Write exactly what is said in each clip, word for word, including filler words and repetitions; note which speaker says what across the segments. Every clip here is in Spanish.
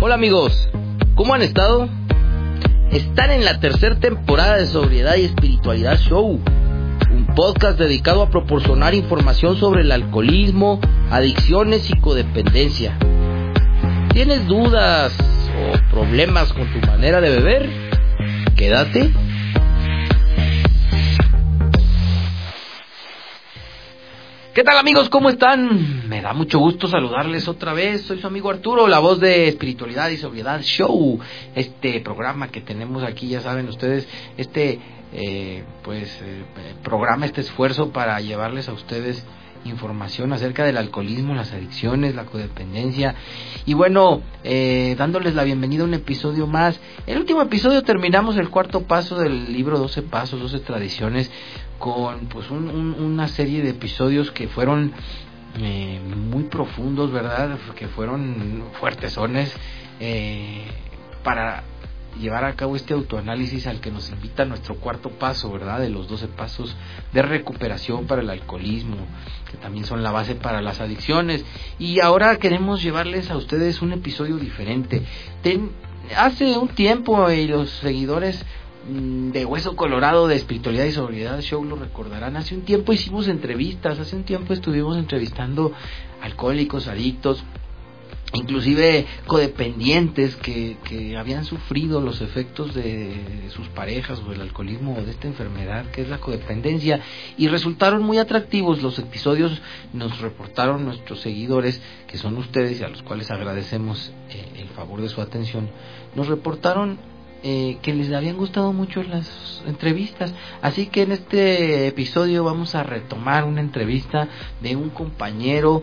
Speaker 1: Hola amigos, ¿cómo han estado? Están en la tercera temporada de Sobriedad y Espiritualidad Show, un podcast dedicado a proporcionar información sobre el alcoholismo, adicciones y codependencia. ¿Tienes dudas o problemas con tu manera de beber? Quédate. ¿Qué tal amigos? ¿Cómo están? Me da mucho gusto saludarles otra vez. Soy su amigo Arturo, la voz de Espiritualidad y Sobriedad Show. Este programa que tenemos aquí, ya saben ustedes, este eh, pues eh, programa, este esfuerzo para llevarles a ustedes información acerca del alcoholismo, las adicciones, la codependencia. Y bueno, eh, dándoles la bienvenida a un episodio más. En el último episodio terminamos el cuarto paso del libro doce Pasos, doce Tradiciones, con pues un, un, una serie de episodios que fueron eh, muy profundos, ¿verdad? Que fueron fuertesones eh, para llevar a cabo este autoanálisis al que nos invita nuestro cuarto paso, ¿verdad? De los doce pasos de recuperación para el alcoholismo, que también son la base para las adicciones. Y ahora queremos llevarles a ustedes un episodio diferente. Ten, hace un tiempo, y los seguidores de Hueso Colorado de Espiritualidad y Sobriedad Show lo recordarán, hace un tiempo hicimos entrevistas, hace un tiempo estuvimos entrevistando alcohólicos, adictos, inclusive codependientes que, que habían sufrido los efectos de sus parejas o del alcoholismo o de esta enfermedad que es la codependencia, y resultaron muy atractivos los episodios. Nos reportaron nuestros seguidores, que son ustedes y a los cuales agradecemos eh, el favor de su atención, nos reportaron Eh, que les habían gustado mucho las entrevistas, así que en este episodio vamos a retomar una entrevista de un compañero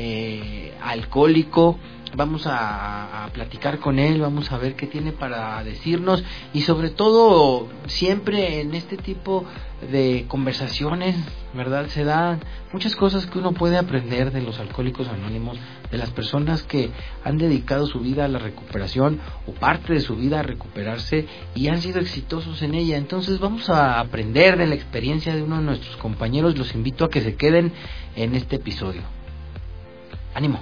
Speaker 1: eh, alcohólico. Vamos a, a platicar con él, vamos a ver qué tiene para decirnos, y sobre todo siempre en este tipo de conversaciones, ¿verdad? Se dan muchas cosas que uno puede aprender de los alcohólicos anónimos, de las personas que han dedicado su vida a la recuperación o parte de su vida a recuperarse y han sido exitosos en ella. Entonces vamos a aprender de la experiencia de uno de nuestros compañeros. Los invito a que se queden en este episodio. ¡Ánimo!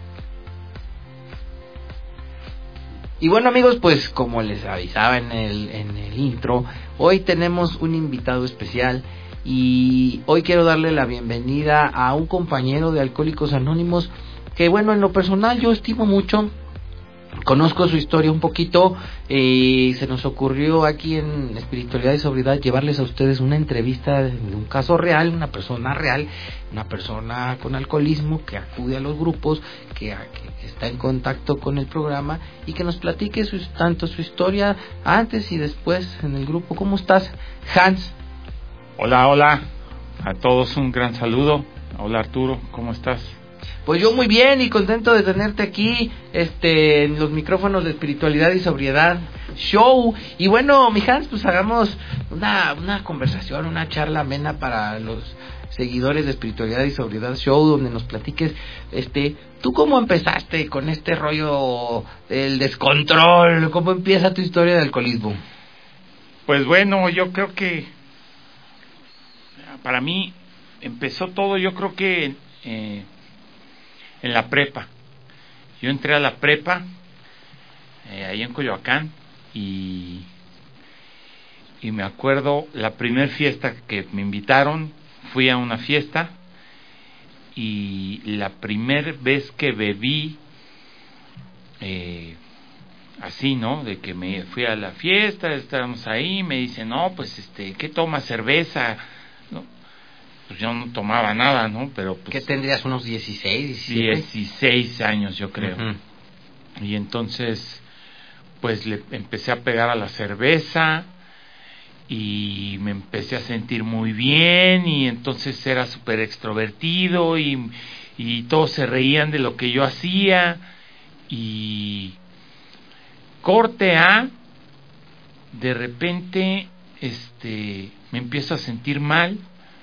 Speaker 1: Y bueno amigos, pues como les avisaba en el, en el intro, hoy tenemos un invitado especial y hoy quiero darle la bienvenida a un compañero de Alcohólicos Anónimos que, bueno, en lo personal yo estimo mucho. Conozco su historia un poquito y se nos ocurrió aquí en Espiritualidad y Sobriedad llevarles a ustedes una entrevista de un caso real, una persona real, una persona con alcoholismo que acude a los grupos, que, que está en contacto con el programa y que nos platique su, tanto su historia antes y después en el grupo. ¿Cómo estás, Hans?
Speaker 2: Hola, hola, a todos un gran saludo. Hola Arturo, ¿cómo estás?
Speaker 1: Pues yo muy bien y contento de tenerte aquí este, en los micrófonos de Espiritualidad y Sobriedad Show. Y bueno, mi Hans, pues hagamos una, una conversación, una charla amena para los seguidores de Espiritualidad y Sobriedad Show, donde nos platiques, este, ¿tú cómo empezaste con este rollo del descontrol? ¿Cómo empieza tu historia de alcoholismo?
Speaker 2: Pues bueno, yo creo que para mí empezó todo, yo creo que eh, en la prepa. Yo entré a la prepa eh, ahí en Coyoacán y y me acuerdo la primer fiesta que me invitaron, fui a una fiesta y la primer vez que bebí eh, así, ¿no? De que me fui a la fiesta, estábamos ahí, me dicen, no, pues este, ¿qué tomas? Cerveza, ¿no? Pues yo no tomaba nada, ¿no? Pero pues,
Speaker 1: ¿qué tendrías? ¿Unos dieciséis, diecisiete?
Speaker 2: dieciséis años, yo creo. Uh-huh. Y entonces, pues le empecé a pegar a la cerveza y me empecé a sentir muy bien y entonces era súper extrovertido y, y todos se reían de lo que yo hacía y corte a, de repente, este, me empiezo a sentir mal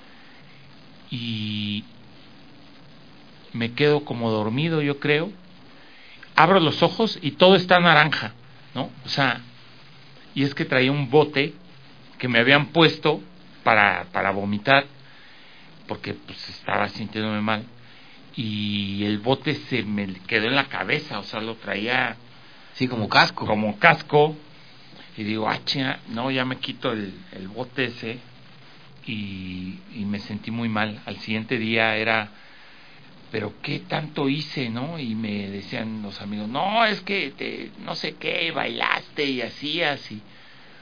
Speaker 2: y me quedo como dormido, yo creo. Abro los ojos y todo está naranja, ¿no? O sea, y es que traía un bote que me habían puesto para, para vomitar, porque pues estaba sintiéndome mal, y el bote se me quedó en la cabeza, o sea, lo traía
Speaker 1: Sí, como casco.
Speaker 2: Como casco. Y digo, ah, chinga, no, ya me quito el, el bote ese. Y, y me sentí muy mal. Al siguiente día era, pero qué tanto hice, ¿no? Y me decían los amigos, no, es que te, no sé qué, bailaste y hacías. Y,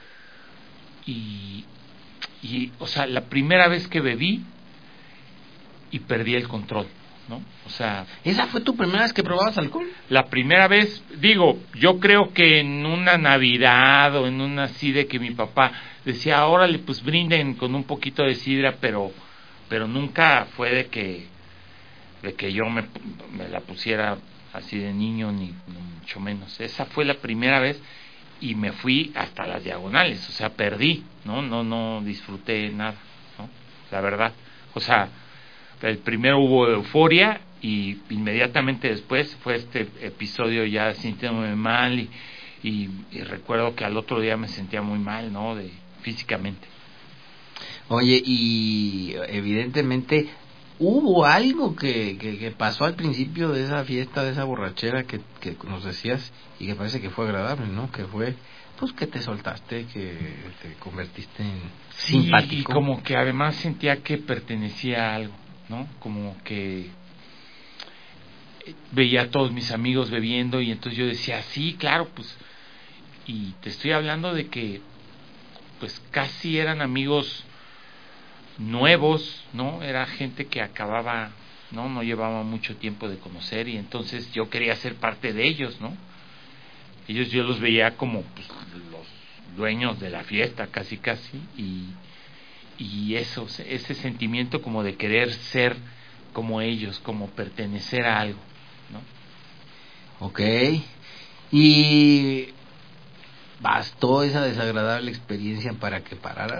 Speaker 2: y, y, o sea, la primera vez que bebí y perdí el control, ¿no? O sea...
Speaker 1: ¿Esa fue tu primera vez que probabas alcohol?
Speaker 2: La primera vez, digo, yo creo que en una Navidad o en una así de que mi papá decía, órale, pues brinden con un poquito de sidra, pero pero nunca fue de que de que yo me, me la pusiera así de niño, ni, ni mucho menos. Esa fue la primera vez y me fui hasta las diagonales, o sea, perdí, ¿no? No, no disfruté nada, ¿no? La verdad. O sea, el primero hubo euforia y inmediatamente después fue este episodio ya sintiéndome mal y, y, y recuerdo que al otro día me sentía muy mal, ¿no? De físicamente.
Speaker 1: Oye, y evidentemente hubo algo que, que, que pasó al principio de esa fiesta, de esa borrachera que, que nos decías y que parece que fue agradable, ¿no? Que fue, pues, que te soltaste, que te convertiste en
Speaker 2: sí,
Speaker 1: simpático.
Speaker 2: Y como que además sentía que pertenecía a algo, ¿no? Como que veía a todos mis amigos bebiendo y entonces yo decía, sí, claro, pues, y te estoy hablando de que, pues, casi eran amigos nuevos, ¿no? Era gente que acababa, ¿no? No llevaba mucho tiempo de conocer y entonces yo quería ser parte de ellos, ¿no? Ellos yo los veía como, pues, los dueños de la fiesta, casi, casi, y, y eso, ese sentimiento como de querer ser como ellos, como pertenecer a algo, ¿no?
Speaker 1: Ok. Y bastó esa desagradable experiencia para que pararas.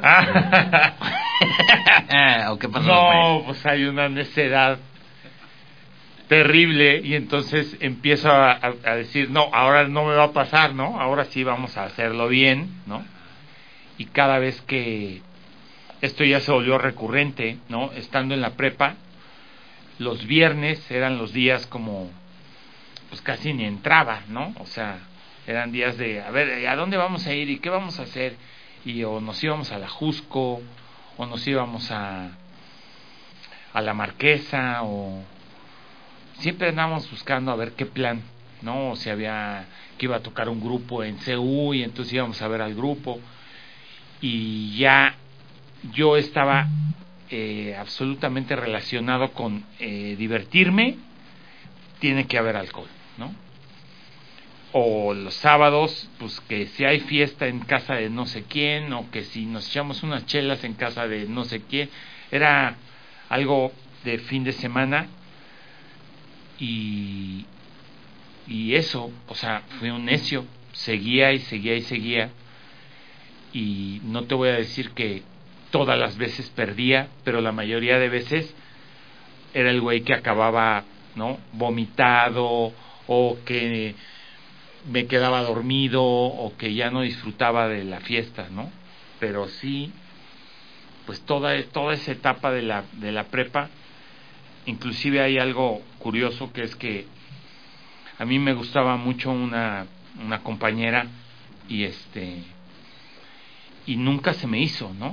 Speaker 1: ¿O qué pasó?
Speaker 2: No, pues hay una necedad terrible y entonces empiezo a, a, a decir, no, ahora no me va a pasar, ¿no? Ahora sí vamos a hacerlo bien, ¿no? Y cada vez que esto ya se volvió recurrente, ¿no? Estando en la prepa, los viernes eran los días como, pues casi ni entraba, ¿no? O sea, eran días de, a ver, ¿a dónde vamos a ir y qué vamos a hacer? Y o nos íbamos a la Jusco, o nos íbamos a, a la Marquesa, o siempre andábamos buscando a ver qué plan, ¿no? O si había, que iba a tocar un grupo en C U y entonces íbamos a ver al grupo. Y ya yo estaba eh, absolutamente relacionado con eh, divertirme, tiene que haber alcohol, ¿no? O los sábados, pues que si hay fiesta en casa de no sé quién, o que si nos echamos unas chelas en casa de no sé quién, era algo de fin de semana. Y, y eso, o sea, fui un necio, seguía y seguía y seguía, y no te voy a decir que todas las veces perdía, pero la mayoría de veces era el güey que acababa, ¿no? Vomitado, o que me quedaba dormido, o que ya no disfrutaba de la fiesta, ¿no? Pero sí, pues toda, toda esa etapa de la, de la prepa, inclusive hay algo curioso que es que a mí me gustaba mucho una, una compañera y este y nunca se me hizo, ¿no?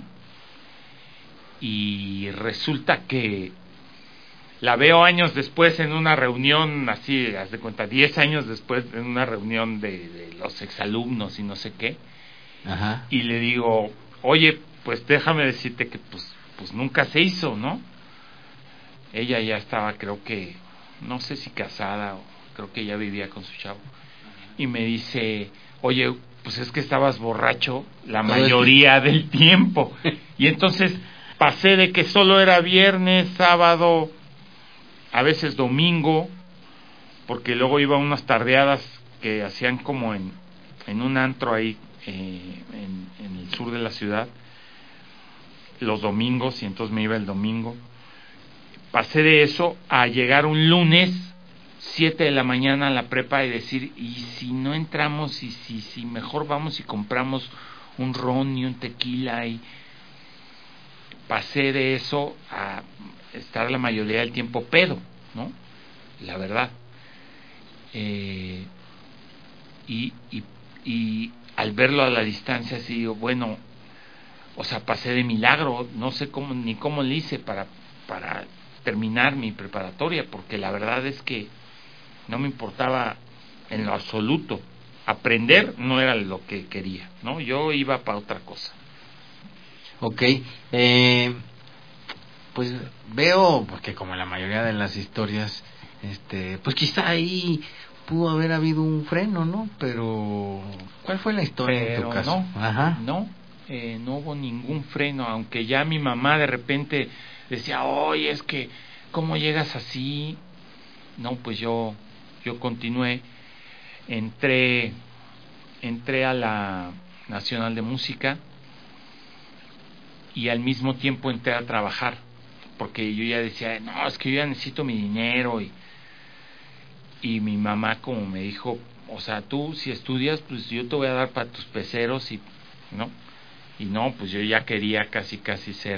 Speaker 2: Y resulta que la veo años después en una reunión, así, haz de cuenta, diez años después en una reunión de, de los exalumnos y no sé qué.
Speaker 1: Ajá.
Speaker 2: Y le digo, oye, pues déjame decirte que pues, pues nunca se hizo, ¿no? Ella ya estaba, creo que, no sé si casada o creo que ya vivía con su chavo. Y me dice, oye, pues es que estabas borracho la mayoría del tiempo. Y entonces pasé de que solo era viernes, sábado, a veces domingo, porque luego iba a unas tardeadas que hacían como en, en un antro ahí eh, en, en el sur de la ciudad, los domingos, y entonces me iba el domingo. Pasé de eso a llegar un lunes siete de la mañana a la prepa y decir, y si no entramos, y si, si mejor vamos y compramos un ron y un tequila. Y pasé de eso a estar la mayoría del tiempo pedo, ¿no? La verdad. Eh, y, y, y al verlo a la distancia, así digo, bueno, o sea, pasé de milagro, no sé cómo ni cómo le hice para, para terminar mi preparatoria, porque la verdad es que no me importaba en lo absoluto. Aprender no era lo que quería, ¿no? Yo iba para otra cosa.
Speaker 1: Ok, eh, pues veo, porque como en la mayoría de las historias, este, pues quizá ahí pudo haber habido un freno, ¿no? Pero, ¿cuál fue la historia
Speaker 2: Pero
Speaker 1: en tu caso?
Speaker 2: no,
Speaker 1: Ajá.
Speaker 2: no, eh, no hubo ningún freno, aunque ya mi mamá de repente decía, oye, es que, ¿cómo llegas así? No, pues yo, yo continué, entré, entré a la Nacional de Música y al mismo tiempo entré a trabajar, porque yo ya decía, no, es que yo ya necesito mi dinero, y, y mi mamá como me dijo, o sea, tú si estudias, pues yo te voy a dar para tus peceros, y no, y no, pues yo ya quería casi casi ser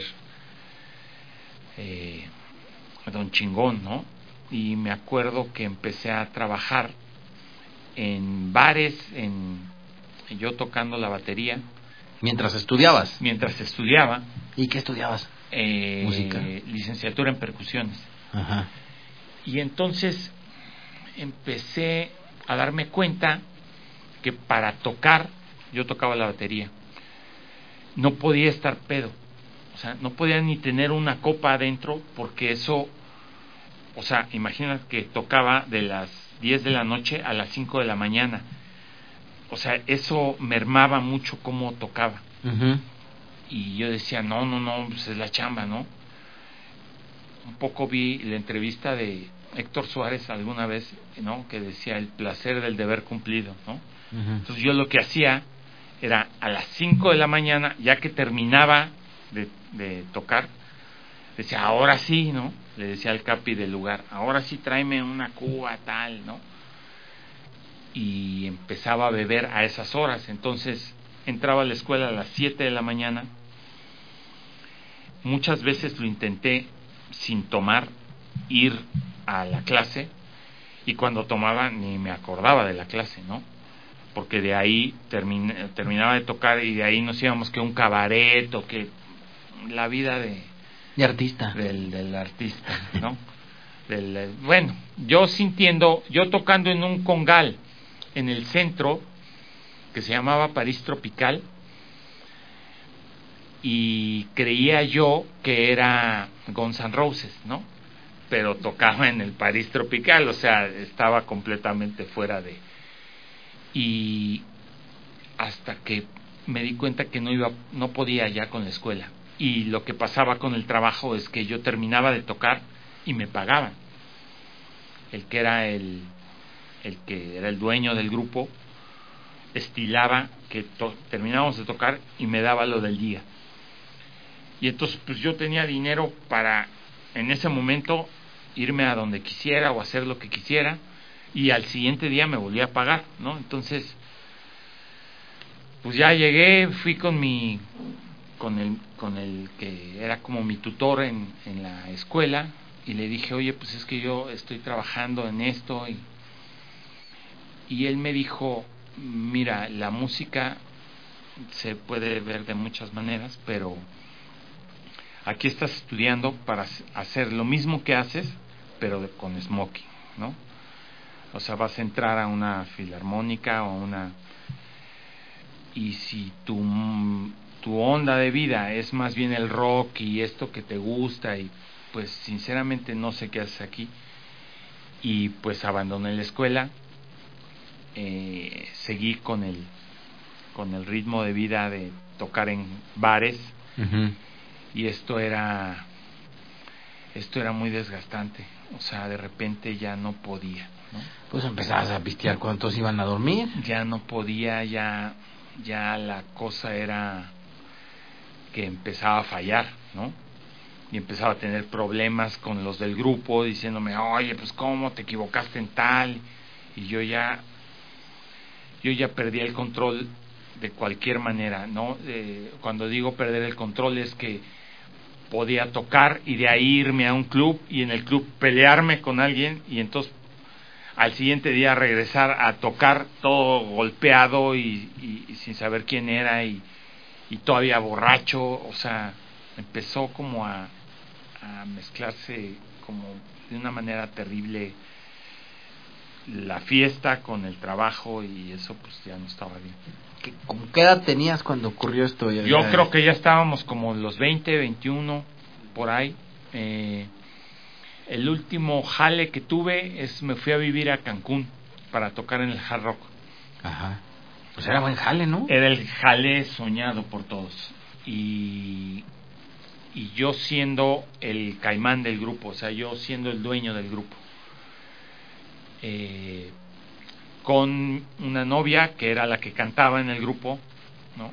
Speaker 2: eh, don chingón, ¿no? Y me acuerdo que empecé a trabajar en bares, en yo tocando la batería.
Speaker 1: Mientras estudiabas.
Speaker 2: Mientras estudiaba.
Speaker 1: ¿Y qué estudiabas?
Speaker 2: Eh,
Speaker 1: Música.
Speaker 2: Licenciatura en percusiones.
Speaker 1: Ajá.
Speaker 2: Y entonces empecé a darme cuenta que para tocar, yo tocaba la batería, no podía estar pedo. O sea, no podía ni tener una copa adentro, porque eso, o sea, imagina que tocaba de las diez de la noche a las cinco de la mañana. O sea, eso mermaba mucho cómo tocaba.
Speaker 1: Uh-huh.
Speaker 2: Y yo decía, no, no, no, pues es la chamba, ¿no? Un poco vi la entrevista de Héctor Suárez alguna vez, ¿no? Que decía el placer del deber cumplido, ¿no?
Speaker 1: Uh-huh.
Speaker 2: Entonces yo lo que hacía era a las cinco de la mañana, ya que terminaba de, de tocar, decía, ahora sí, ¿no? Le decía al capi del lugar, ahora sí tráeme una cuba tal, ¿no? Y empezaba a beber a esas horas. Entonces entraba a la escuela a las siete de la mañana. Muchas veces lo intenté sin tomar, ir a la clase, y cuando tomaba ni me acordaba de la clase, ¿no? Porque de ahí termin, terminaba de tocar y de ahí nos íbamos que un cabaret o que la vida de,
Speaker 1: de artista
Speaker 2: del, del artista, ¿no? Del, bueno, yo sintiendo, yo tocando en un congal en el centro que se llamaba París Tropical, y creía yo que era Guns N' Roses, ¿no? Pero tocaba en el París Tropical, o sea, estaba completamente fuera de... Y hasta que me di cuenta que no iba, no podía ya con la escuela. Y lo que pasaba con el trabajo es que yo terminaba de tocar y me pagaban. El que era el, el que era el dueño del grupo estilaba que to- terminábamos de tocar y me daba lo del día. Y entonces pues yo tenía dinero para en ese momento irme a donde quisiera o hacer lo que quisiera, y al siguiente día me volvía a pagar, ¿no? Entonces pues ya llegué, fui con mi con el con el que era como mi tutor en, en la escuela, y le dije, oye, pues es que yo estoy trabajando en esto, y, y él me dijo, mira, la música se puede ver de muchas maneras, pero aquí estás estudiando para hacer lo mismo que haces, pero con smoking, ¿no? O sea, vas a entrar a una filarmónica o una... Y si tu, tu onda de vida es más bien el rock y esto que te gusta, y pues sinceramente no sé qué haces aquí. Y pues abandoné la escuela, eh, seguí con el, con el ritmo de vida de tocar en bares.
Speaker 1: Uh-huh.
Speaker 2: Y esto era esto era muy desgastante, o sea, de repente ya no podía, ¿no?
Speaker 1: Pues empezabas a pistear cuando todos iban a dormir.
Speaker 2: Ya no podía, ya ya la cosa era que empezaba a fallar, ¿no? Y empezaba a tener problemas con los del grupo diciéndome, oye, pues cómo te equivocaste en tal, y yo ya yo ya perdía el control de cualquier manera, ¿no? Eh, cuando digo perder el control es que podía tocar y de ahí irme a un club y en el club pelearme con alguien, y entonces al siguiente día regresar a tocar todo golpeado y, y, y sin saber quién era y, y todavía borracho, o sea, empezó como a, a mezclarse como de una manera terrible la fiesta con el trabajo y eso pues ya no estaba bien.
Speaker 1: ¿Qué, ¿Con qué edad tenías cuando ocurrió esto?
Speaker 2: Yo ya, creo que ya estábamos como los veinte, veintiuno, por ahí. Eh, el último jale que tuve es me fui a vivir a Cancún para tocar en el Hard Rock.
Speaker 1: Ajá. Pues era buen jale, ¿no?
Speaker 2: Era el jale soñado por todos. Y, y yo siendo el caimán del grupo, o sea, yo siendo el dueño del grupo. Eh, con una novia que era la que cantaba en el grupo, ¿no?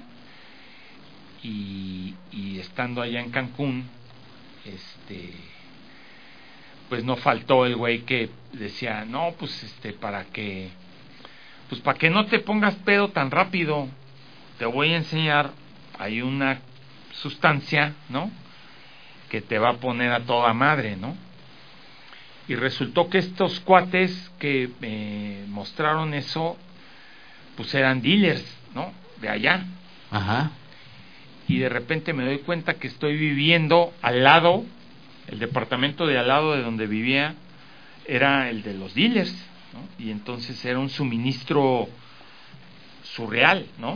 Speaker 2: Y, y estando allá en Cancún, este, pues no faltó el güey que decía, no, pues este, para que, pues para que no te pongas pedo tan rápido, te voy a enseñar, hay una sustancia, ¿no? Que te va a poner a toda madre, ¿no? Y resultó que estos cuates que me mostraron eso, pues eran dealers, ¿no? De allá.
Speaker 1: Ajá.
Speaker 2: Y de repente me doy cuenta que estoy viviendo al lado, el departamento de al lado de donde vivía era el de los dealers, ¿no? Y entonces era un suministro surreal, ¿no?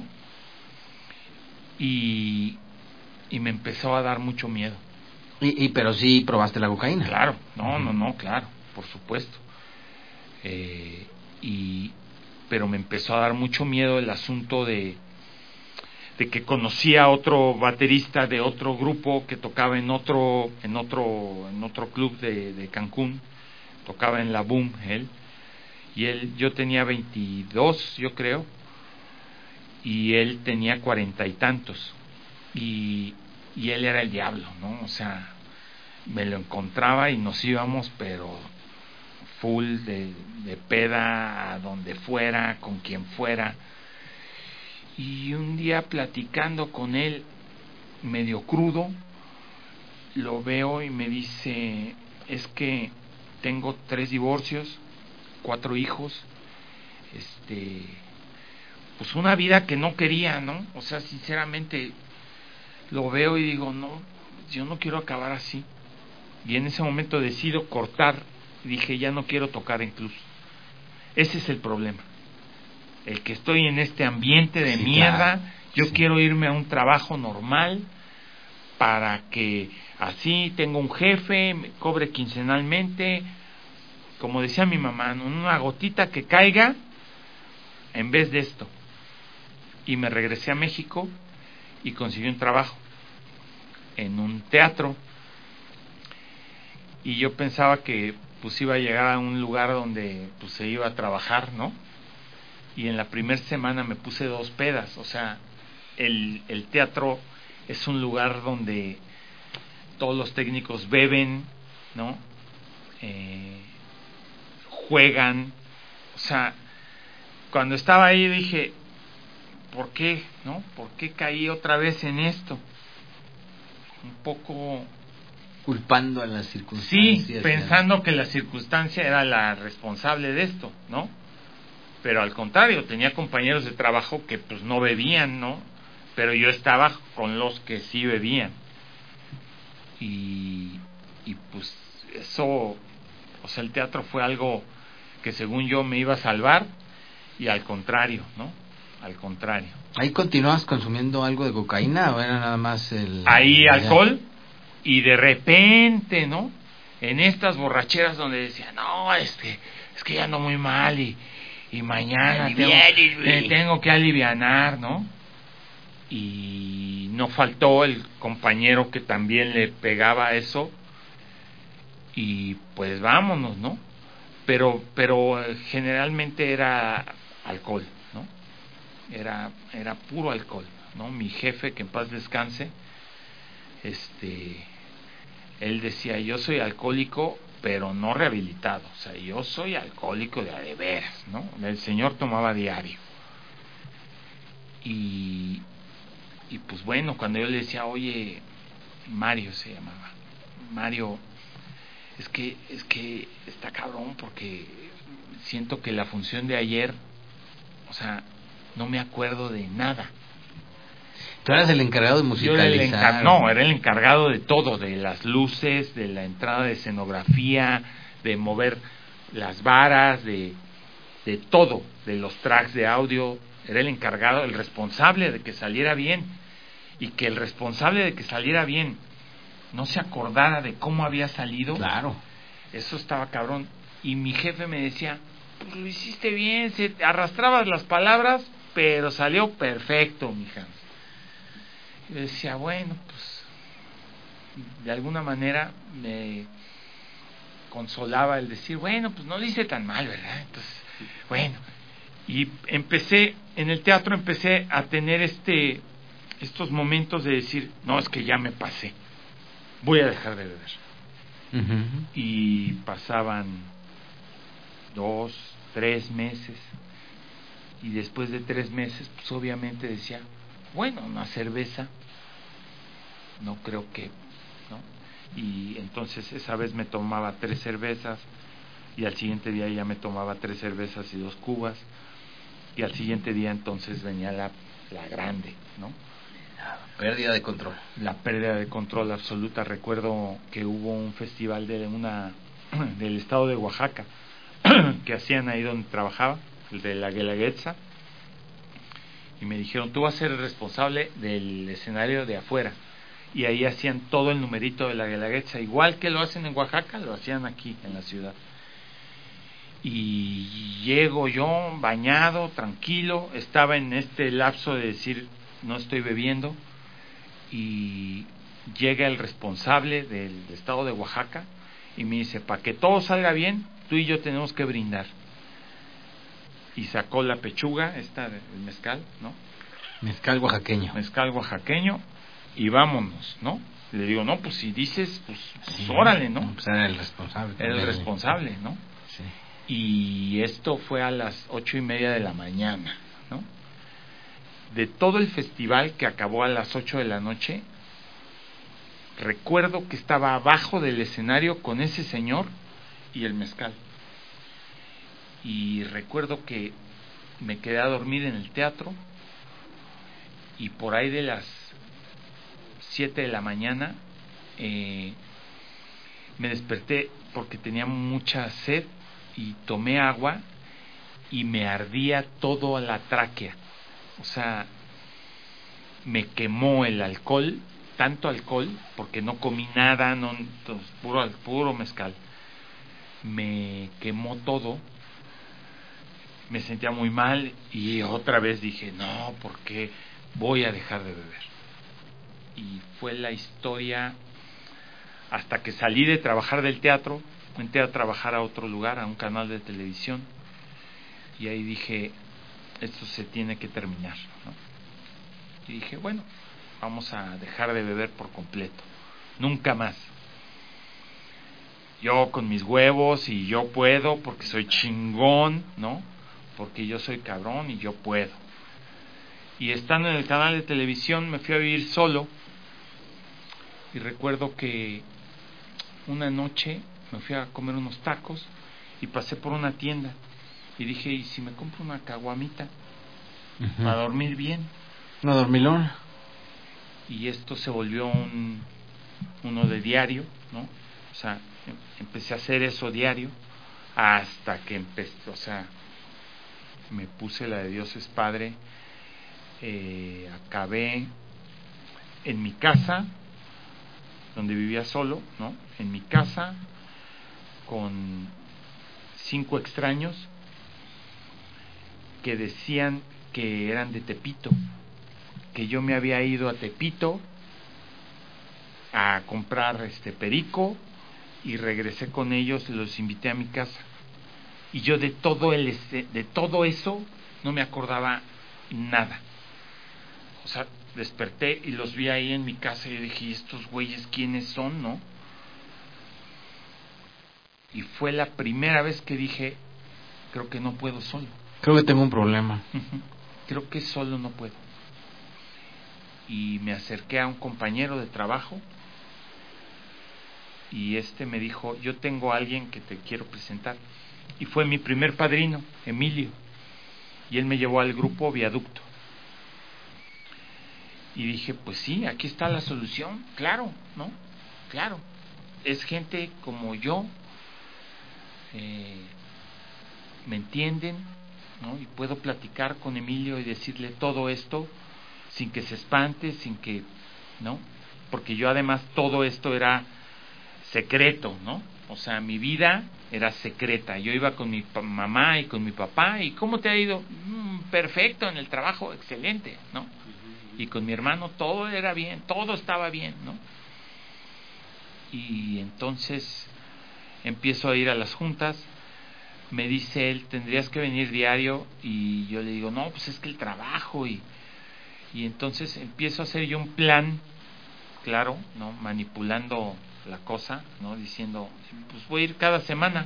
Speaker 2: Y, y me empezó a dar mucho miedo.
Speaker 1: Y, y pero sí probaste la cocaína.
Speaker 2: Claro, no, uh-huh. no, no, claro, por supuesto. Eh, y pero me empezó a dar mucho miedo el asunto de de que conocía a otro baterista de otro grupo que tocaba en otro en otro en otro club de, de Cancún, tocaba en la Boom él, y él, yo tenía veintidós, yo creo, y él tenía cuarenta y tantos, y y él era el diablo, ¿no? O sea, me lo encontraba y nos íbamos, pero full de, de peda, a donde fuera, con quien fuera. Y un día platicando con él, medio crudo, lo veo y me dice, es que tengo tres divorcios, cuatro hijos, este, pues una vida que no quería, ¿no? O sea, sinceramente, lo veo y digo, no, yo no quiero acabar así. Y en ese momento decido cortar. Dije, ya no quiero tocar incluso. Ese es el problema. El que estoy en este ambiente de sí, mierda, claro. Yo sí. Quiero irme a un trabajo normal para que así tengo un jefe, me cobre quincenalmente, como decía mi mamá, una gotita que caiga en vez de esto. Y me regresé a México y conseguí un trabajo en un teatro. Y yo pensaba que pues iba a llegar a un lugar donde pues se iba a trabajar, ¿no? Y en la primera semana me puse dos pedas, o sea, el, el teatro es un lugar donde todos los técnicos beben, ¿no? Eh, juegan, o sea, cuando estaba ahí dije, ¿por qué, no? ¿Por qué caí otra vez en esto? Un poco
Speaker 1: culpando a las circunstancias.
Speaker 2: Sí, pensando que la circunstancia era la responsable de esto, ¿no? Pero al contrario, tenía compañeros de trabajo que pues no bebían, ¿no? Pero yo estaba con los que sí bebían. Y, y pues eso, o sea, el teatro fue algo que según yo me iba a salvar y al contrario, ¿no? Al contrario.
Speaker 1: ¿Ahí continuabas consumiendo algo de cocaína o era nada más el...
Speaker 2: Ahí el alcohol? Y de repente, ¿no? En estas borracheras donde decía, no, es que, es que ya ando muy mal y, y mañana tengo, eh, tengo que alivianar, ¿no? Y no faltó el compañero que también le pegaba eso y pues vámonos, ¿no? Pero, pero generalmente era alcohol, ¿no? Era, era puro alcohol, ¿no? Mi jefe, que en paz descanse, este... él decía, yo soy alcohólico, pero no rehabilitado. O sea, yo soy alcohólico de a de veras, ¿no? El señor tomaba diario. Y, y pues bueno, cuando yo le decía, oye, Mario se llamaba, Mario, es que, es que está cabrón porque siento que la función de ayer, o sea, no me acuerdo de nada.
Speaker 1: Tú eras el encargado de musicalizar.
Speaker 2: Yo era el encar- no, era el encargado de todo, de las luces, de la entrada de escenografía, de mover las varas, de, de todo, de los tracks de audio. Era el encargado, el responsable de que saliera bien. Y que el responsable de que saliera bien no se acordara de cómo había salido.
Speaker 1: Claro.
Speaker 2: Eso estaba cabrón. Y mi jefe me decía, pues lo hiciste bien, se arrastrabas las palabras, pero salió perfecto, mija. Yo decía, bueno, pues de alguna manera me consolaba el decir, bueno, pues no lo hice tan mal, ¿verdad? Entonces, bueno, y empecé, en el teatro empecé a tener este estos momentos de decir, no, es que ya me pasé, voy a dejar de beber. Uh-huh. Y pasaban dos, tres meses, y después de tres meses, pues obviamente decía, bueno, una cerveza, no creo que, ¿no? Y entonces esa vez me tomaba tres cervezas, y al siguiente día ya me tomaba tres cervezas y dos cubas, y al siguiente día entonces venía la, la grande, ¿no?
Speaker 1: Pérdida de control.
Speaker 2: La pérdida de control absoluta. Recuerdo que hubo un festival de una del estado de Oaxaca que hacían ahí donde trabajaba, el de la Guelaguetza, y me dijeron, tú vas a ser el responsable del escenario de afuera. Y ahí hacían todo el numerito de la Guelaguetza, igual que lo hacen en Oaxaca, lo hacían aquí en la ciudad. Y llego yo bañado, tranquilo, estaba en este lapso de decir, no estoy bebiendo, y llega el responsable del estado de Oaxaca y me dice, para que todo salga bien, tú y yo tenemos que brindar. Y sacó la pechuga, esta, el mezcal, ¿no?
Speaker 1: Mezcal oaxaqueño.
Speaker 2: Mezcal oaxaqueño, y vámonos, ¿no? Le digo, no, pues si dices, pues, pues
Speaker 1: sí,
Speaker 2: órale, ¿no?
Speaker 1: Pues era el responsable.
Speaker 2: Era el responsable, ¿no?
Speaker 1: Sí.
Speaker 2: Y esto fue a las ocho y media de la mañana, ¿no? De todo el festival, que acabó a las ocho de la noche, recuerdo que estaba abajo del escenario con ese señor y el mezcal. Y recuerdo que me quedé a dormir en el teatro, y por ahí de las siete de la mañana eh, me desperté porque tenía mucha sed y tomé agua y me ardía todo la tráquea. O sea, me quemó el alcohol, tanto alcohol, porque no comí nada, no, entonces, puro, puro mezcal. Me quemó todo, me sentía muy mal, y otra vez dije, no, ¿por qué voy a dejar de beber? Y fue la historia hasta que salí de trabajar del teatro, entré a trabajar a otro lugar, a un canal de televisión, y ahí dije, esto se tiene que terminar, ¿no? Y dije, bueno, vamos a dejar de beber por completo, nunca más. Yo con mis huevos, y yo puedo porque soy chingón, ¿no? Porque yo soy cabrón y yo puedo. Y estando en el canal de televisión me fui a vivir solo, y recuerdo que una noche me fui a comer unos tacos y pasé por una tienda y dije, ¿y si me compro una caguamita? Uh-huh. Para dormir bien.
Speaker 1: ¿Una dormilón?
Speaker 2: Y esto se volvió un uno de diario, ¿no? O sea, empecé a hacer eso diario hasta que empecé, o sea, me puse la de Dios es Padre, eh, acabé en mi casa, donde vivía solo, ¿no? En mi casa, con cinco extraños que decían que eran de Tepito, que yo me había ido a Tepito a comprar este perico y regresé con ellos, los invité a mi casa, y yo de todo el de todo eso no me acordaba nada. O sea, desperté y los vi ahí en mi casa y dije, ¿estos güeyes quiénes son, no? Y fue la primera vez que dije, creo que no puedo solo.
Speaker 1: Creo que tengo un problema.
Speaker 2: Uh-huh. Creo que solo no puedo. Y me acerqué a un compañero de trabajo y este me dijo, yo tengo a alguien que te quiero presentar. y fue mi primer padrino, Emilio, y él me llevó al grupo Viaducto. Y dije, pues sí, aquí está la solución, claro, ¿no? Claro, es gente como yo, eh, me entienden, ¿no? Y puedo platicar con Emilio y decirle todo esto sin que se espante, sin que, ¿no? Porque yo además todo esto era secreto, ¿no? O sea, mi vida era secreta. Yo iba con mi pa- mamá y con mi papá, y ¿cómo te ha ido? Mm, perfecto, en el trabajo, excelente, ¿no? Y con mi hermano todo era bien, todo estaba bien, ¿no? Y entonces empiezo a ir a las juntas, me dice él, tendrías que venir diario, y yo le digo, no, pues es que el trabajo, y, y entonces empiezo a hacer yo un plan, claro, ¿no? Manipulando la cosa, ¿no? Diciendo, pues voy a ir cada semana,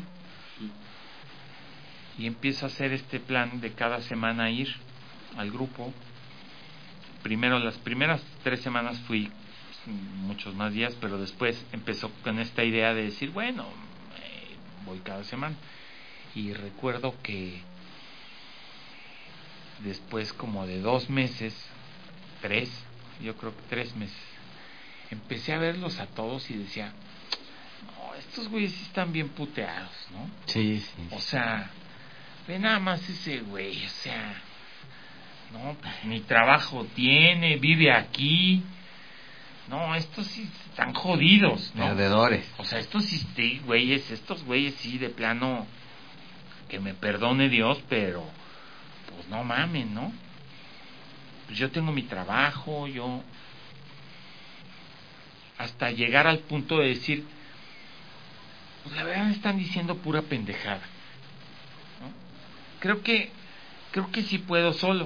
Speaker 2: y empiezo a hacer este plan de cada semana ir al grupo. Primero, las primeras tres semanas fui muchos más días, pero después empezó con esta idea de decir, bueno, eh, voy cada semana. Y recuerdo que después como de dos meses, tres, yo creo que tres meses, empecé a verlos a todos y decía, no, estos güeyes sí están bien puteados, ¿no?
Speaker 1: Sí, sí.
Speaker 2: O sea, ve nada más ese güey, o sea, no, pues ni trabajo tiene, vive aquí. No, estos sí están jodidos, ¿no?
Speaker 1: Perdedores.
Speaker 2: O sea, estos sí, güeyes, estos güeyes sí, de plano, que me perdone Dios, pero pues no mamen, ¿no? Pues yo tengo mi trabajo, yo... Hasta llegar al punto de decir, pues la verdad me están diciendo pura pendejada, ¿no? Creo que, creo que sí puedo solo.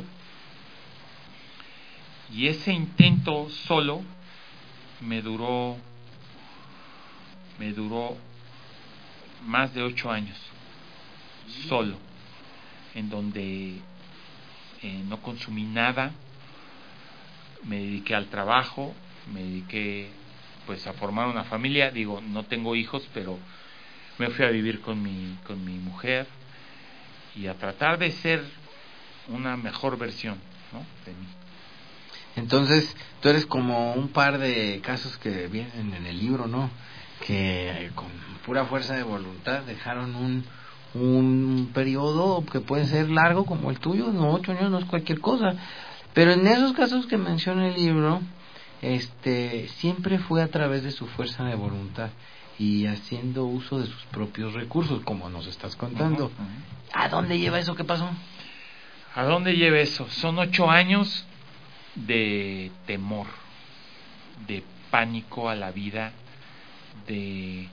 Speaker 2: Y ese intento solo me duró, me duró más de ocho años, solo, en donde eh, no consumí nada, me dediqué al trabajo, me dediqué pues a formar una familia. Digo, no tengo hijos, pero me fui a vivir con mi, con mi mujer y a tratar de ser una mejor versión, ¿no? de mí.
Speaker 1: Entonces, tú eres como un par de casos que vienen en el libro, ¿no? Que con pura fuerza de voluntad dejaron un un periodo que puede ser largo como el tuyo, no, ocho años no es cualquier cosa, pero en esos casos que menciona el libro, este, siempre fue a través de su fuerza de voluntad y haciendo uso de sus propios recursos, como nos estás contando.
Speaker 2: Uh-huh, uh-huh.
Speaker 1: ¿A dónde lleva eso? ¿Qué pasó?
Speaker 2: ¿A dónde lleva eso? Son ocho años de temor, de pánico a la vida, de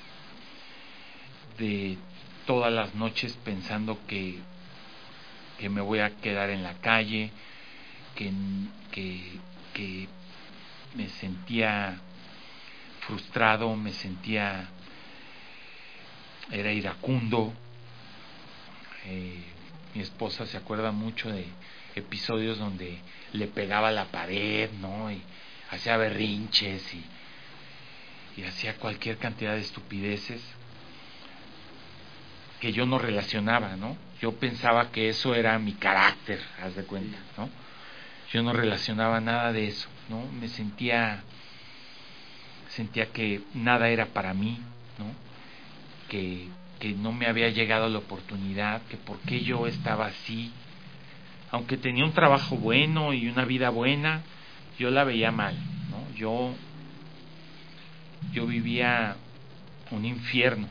Speaker 2: de todas las noches pensando que que me voy a quedar en la calle, que que que me sentía frustrado, me sentía, era iracundo. Eh, mi esposa se acuerda mucho de episodios donde le pegaba a la pared, ¿no? Y hacía berrinches y, y hacía cualquier cantidad de estupideces que yo no relacionaba, ¿no? Yo pensaba que eso era mi carácter, haz de cuenta, ¿no? Yo no relacionaba nada de eso, ¿no? Me sentía sentía que nada era para mí, ¿no? Que que no me había llegado la oportunidad, que por qué yo estaba así. Aunque tenía un trabajo bueno y una vida buena, yo la veía mal, ¿no? Yo yo vivía un infierno.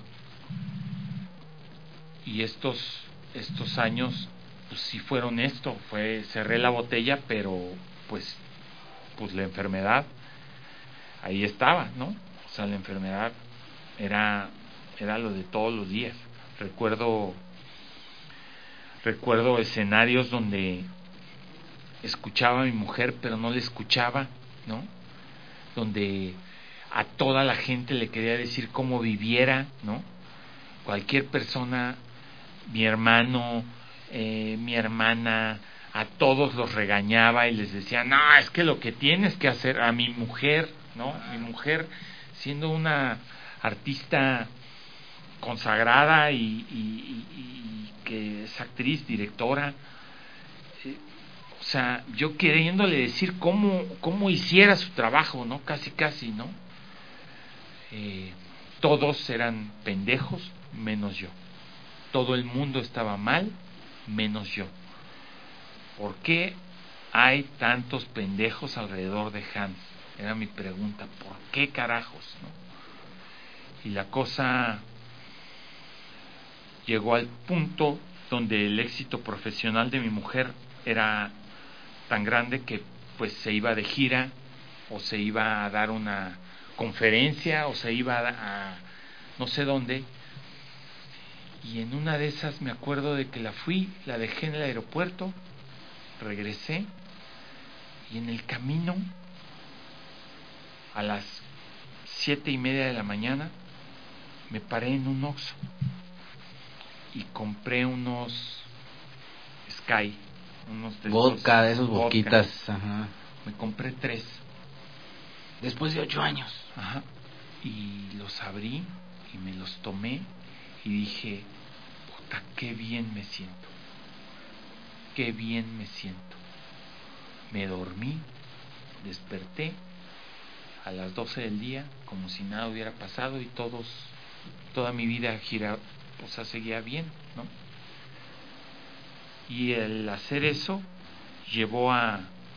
Speaker 2: Y estos estos años pues sí fueron esto, fue cerré la botella, pero pues pues la enfermedad ahí estaba, ¿no? O sea, la enfermedad era era lo de todos los días. Recuerdo recuerdo escenarios donde escuchaba a mi mujer, pero no le escuchaba, ¿no? Donde a toda la gente le quería decir cómo viviera, ¿no? Cualquier persona, mi hermano, eh, mi hermana, a todos los regañaba y les decía, no, es que lo que tienes que hacer, a mi mujer, ¿no? Mi mujer, siendo una artista consagrada y, y, y, y que es actriz, directora. Eh, o sea, yo queriéndole decir cómo, cómo hiciera su trabajo, ¿no? Casi, casi, ¿no? Eh, todos eran pendejos, menos yo. Todo el mundo estaba mal, menos yo. ¿Por qué hay tantos pendejos alrededor de Hans? Era mi pregunta. ¿Por qué carajos, no? Y la cosa llegó al punto donde el éxito profesional de mi mujer era tan grande que pues se iba de gira o se iba a dar una conferencia o se iba a, a no sé dónde, y en una de esas me acuerdo de que la fui, la dejé en el aeropuerto, regresé y en el camino a las siete y media de la mañana me paré en un Oxxo y compré unos Sky, unos de
Speaker 1: vodka,
Speaker 2: esos,
Speaker 1: de esos
Speaker 2: vodka.
Speaker 1: vodquitas. Ajá.
Speaker 2: Me compré tres.
Speaker 1: Después de ocho años.
Speaker 2: Ajá. Y los abrí y me los tomé y dije, puta, qué bien me siento. Qué bien me siento. Me dormí, desperté a las doce del día como si nada hubiera pasado y todos, toda mi vida gira, o sea, seguía bien, ¿no? Y el hacer eso llevó a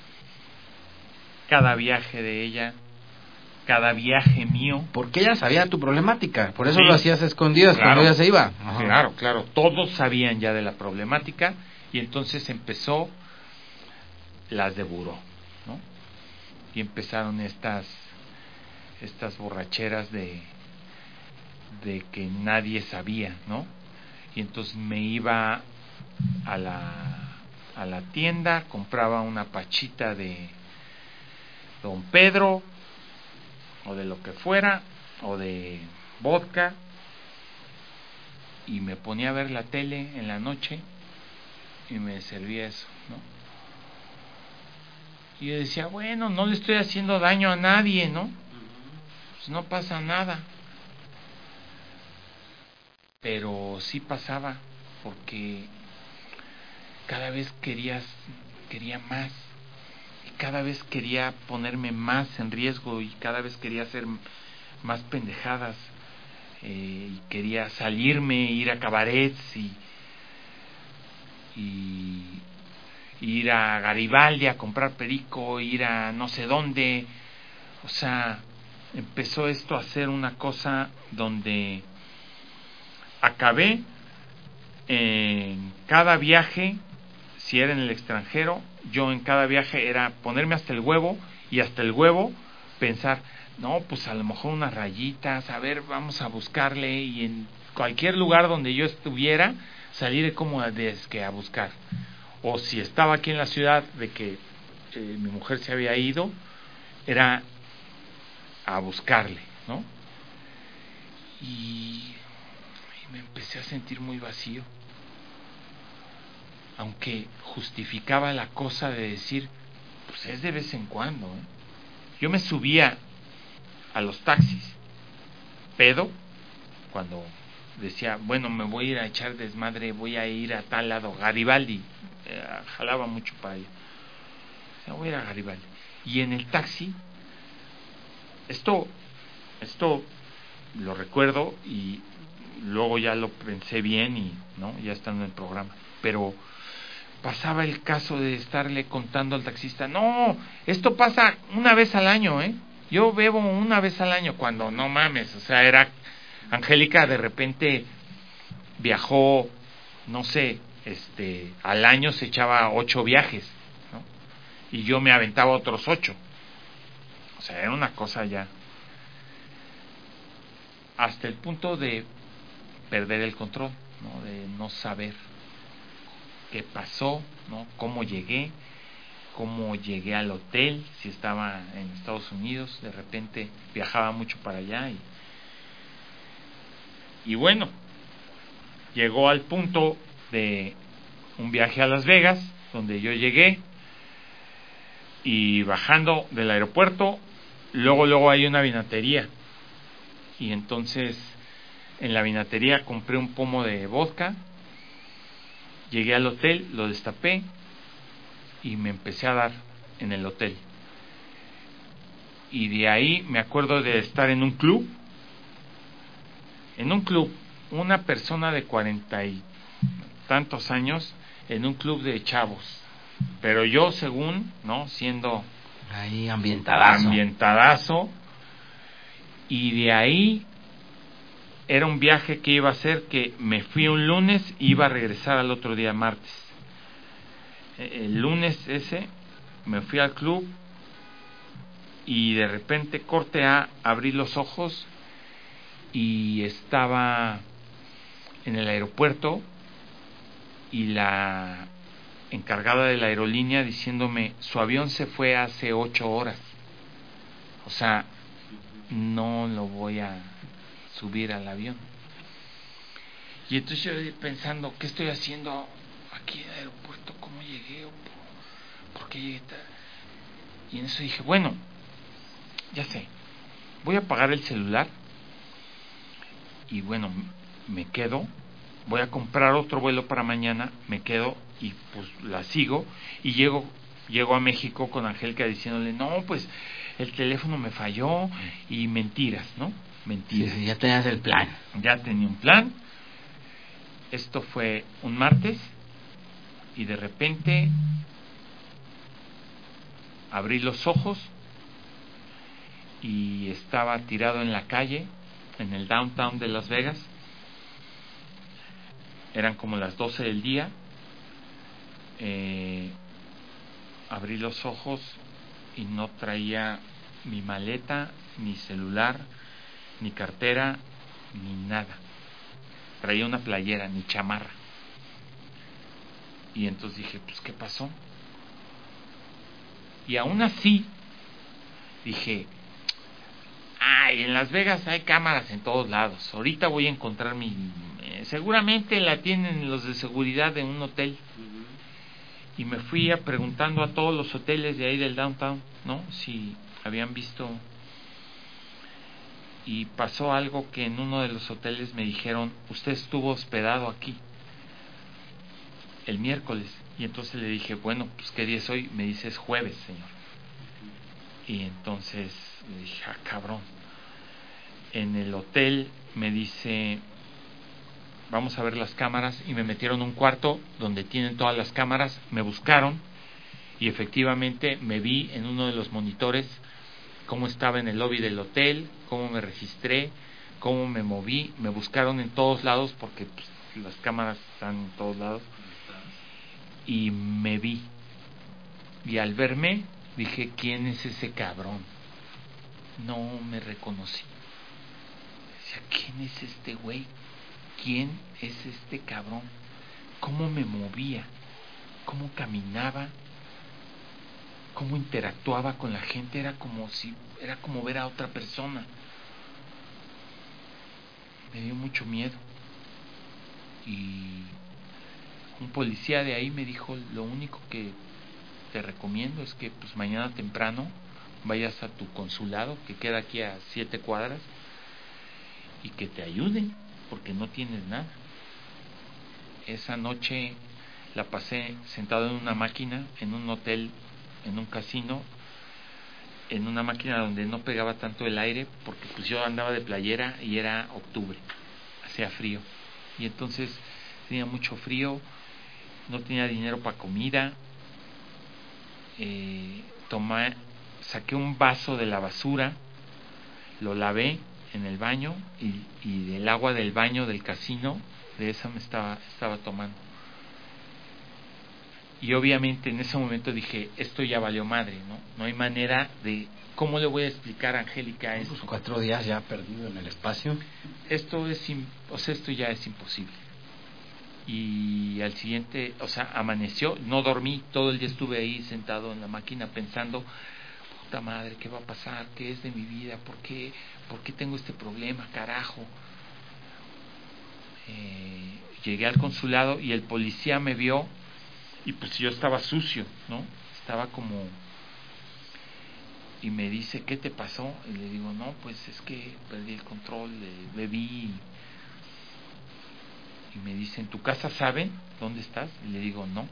Speaker 2: cada viaje de ella, cada viaje mío.
Speaker 1: Porque ella sabía tu problemática, por eso
Speaker 2: Sí,
Speaker 1: lo hacías a escondidas,
Speaker 2: claro,
Speaker 1: cuando ella se iba. Ajá.
Speaker 2: Claro, claro, todos sabían ya de la problemática y entonces empezó las de buró, ¿no? Y empezaron estas estas borracheras de de que nadie sabía, ¿no? Y entonces me iba a la a la tienda, compraba una pachita de Don Pedro o de lo que fuera o de vodka y me ponía a ver la tele en la noche y me servía eso, ¿no? Y yo decía, bueno, no le estoy haciendo daño a nadie, ¿no? Pues no pasa nada. Pero sí pasaba, porque cada vez querías, quería más, y cada vez quería ponerme más en riesgo, y cada vez quería hacer más pendejadas, eh, y quería salirme, ir a cabarets, y, y ir a Garibaldi a comprar perico, ir a no sé dónde. O sea, empezó esto a ser una cosa donde acabé en cada viaje, si era en el extranjero, yo en cada viaje era ponerme hasta el huevo y hasta el huevo pensar, no, pues a lo mejor unas rayitas, a ver, vamos a buscarle, y en cualquier lugar donde yo estuviera, salir como de que a buscar. O si estaba aquí en la ciudad de que eh, mi mujer se había ido, era a buscarle, ¿no? Y, y me empecé a sentir muy vacío, aunque justificaba la cosa de decir, pues es de vez en cuando, ¿eh? Yo me subía a los taxis pedo cuando decía, bueno, me voy a ir a echar desmadre, voy a ir a tal lado, Garibaldi, eh, jalaba mucho para allá, o sea, voy a ir a Garibaldi, y en el taxi, esto esto lo recuerdo y luego ya lo pensé bien y no, ya estando en el programa, pero pasaba el caso de estarle contando al taxista, no, esto pasa una vez al año, ¿eh? Yo bebo una vez al año, cuando no mames, o sea, era Angélica, de repente viajó, no sé, este, al año se echaba ocho viajes, ¿no? Y yo me aventaba otros ocho, o sea, era una cosa ya, hasta el punto de perder el control, ¿no? De no saber qué pasó, ¿no? Cómo llegué, cómo llegué al hotel, si estaba en Estados Unidos, de repente viajaba mucho para allá y, y bueno, llegó al punto de un viaje a Las Vegas, donde yo llegué y bajando del aeropuerto, luego luego hay una vinatería y entonces En la vinatería compré un pomo de vodka, llegué al hotel, lo destapé y me empecé a dar en el hotel. Y de ahí me acuerdo de estar en un club, en un club, una persona de cuarenta y tantos años en un club de chavos, pero yo según, ¿no? Siendo
Speaker 1: ahí ambientadazo.
Speaker 2: ambientadazo, y de ahí era un viaje que iba a hacer, que me fui un lunes y iba a regresar al otro día martes. El lunes ese me fui al club y de repente corte a abrí los ojos y estaba en el aeropuerto y la encargada de la aerolínea diciéndome: su avión se fue hace ocho horas, o sea, no lo voy a subir al avión. Y entonces yo pensando, ¿qué estoy haciendo aquí en el aeropuerto? ¿Cómo llegué? ¿Por qué llegué tarde? Y en eso dije, bueno, ya sé, voy a apagar el celular y bueno, me quedo, voy a comprar otro vuelo para mañana, me quedo y pues la sigo y llego llego a México con Angélica diciéndole, no, pues el teléfono me falló y mentiras, ¿no? Mentiras.
Speaker 1: Sí, sí, ya tenías el plan.
Speaker 2: Ya tenía un plan. Esto fue un martes y de repente abrí los ojos y estaba tirado en la calle, en el downtown de Las Vegas. Eran como las doce del día. Eh, abrí los ojos y no traía mi maleta, ni celular, ni cartera, ni nada. Traía una playera, ni chamarra. Y entonces dije, pues, ¿qué pasó? Y aún así dije, ay, en Las Vegas hay cámaras en todos lados. Ahorita voy a encontrar mi... Eh, seguramente la tienen los de seguridad de un hotel. Y me fui a preguntando a todos los hoteles de ahí del downtown, ¿no? Si habían visto. Y pasó algo que en uno de los hoteles me dijeron, usted estuvo hospedado aquí el miércoles. Y entonces le dije, bueno, pues ¿qué día es hoy? Me dice, es jueves, señor. Y entonces le dije, ah, cabrón. En el hotel me dice, vamos a ver las cámaras, y me metieron a un cuarto donde tienen todas las cámaras, me buscaron y efectivamente me vi en uno de los monitores cómo estaba en el lobby del hotel, cómo me registré, cómo me moví, me buscaron en todos lados porque pues, las cámaras están en todos lados y me vi, y al verme dije, ¿quién es ese cabrón? No me reconocí. Decía, ¿quién es este güey? ¿Quién es este cabrón? ¿Cómo me movía? ¿Cómo caminaba? ¿Cómo interactuaba con la gente? Era como si, era como ver a otra persona. Me dio mucho miedo. Y un policía de ahí me dijo, lo único que te recomiendo es que pues mañana temprano vayas a tu consulado, que queda aquí a siete cuadras, y que te ayuden, porque no tienes nada. Esa noche la pasé sentado en una máquina, en un hotel, en un casino, en una máquina donde no pegaba tanto el aire, porque pues yo andaba de playera y era octubre, hacía frío, y entonces tenía mucho frío, no tenía dinero para comida. eh, tomé, saqué un vaso de la basura, lo lavé en el baño y, y del agua del baño del casino, de esa me estaba, estaba tomando. Y obviamente en ese momento dije, esto ya valió madre, ¿no? No hay manera de... ¿Cómo le voy a explicar a Angélica esto?
Speaker 1: Pues cuatro días ya perdido en el espacio.
Speaker 2: Esto es, o sea, esto ya es imposible. Y al siguiente, o sea, amaneció, no dormí, todo el día estuve ahí sentado en la máquina pensando, puta madre, ¿qué va a pasar? ¿Qué es de mi vida? ¿Por qué, por qué tengo este problema, carajo? Eh, llegué al consulado y el policía me vio y pues yo estaba sucio, ¿no? Estaba como... Y me dice, ¿qué te pasó? Y le digo, no, pues es que perdí el control, eh, bebí y me dice, ¿en tu casa saben dónde estás? Y le digo, no.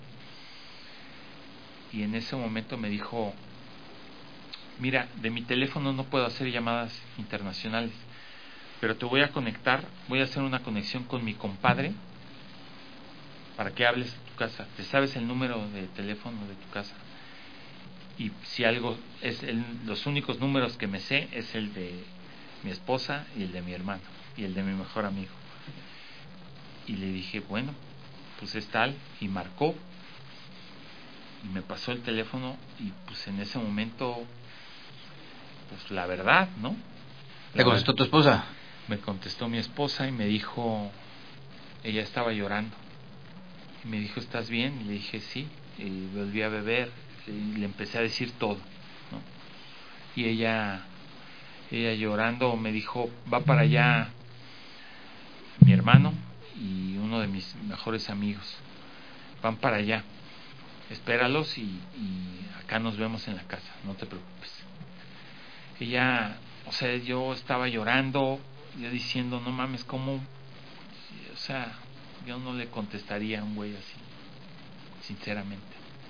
Speaker 2: Y en ese momento me dijo, mira, de mi teléfono no puedo hacer llamadas internacionales, pero te voy a conectar, voy a hacer una conexión con mi compadre para que hables a tu casa. ¿Te sabes el número de teléfono de tu casa? Y si algo, es el, los únicos números que me sé es el de mi esposa y el de mi hermano y el de mi mejor amigo. Y le dije, bueno, pues es tal, y marcó y me pasó el teléfono, y pues en ese momento, pues la verdad, ¿no?
Speaker 1: ¿Te contestó tu esposa?
Speaker 2: Me contestó mi esposa y me dijo, ella estaba llorando, y me dijo, ¿estás bien? Y le dije, sí. Y volví a beber y le empecé a decir todo, ¿no? Y ella ella llorando me dijo, va para allá mi hermano y uno de mis mejores amigos, van para allá, espéralos y, y acá nos vemos en la casa, no te preocupes. Ella, o sea, yo estaba llorando, yo diciendo, no mames, ¿cómo? O sea, yo no le contestaría a un güey así, sinceramente.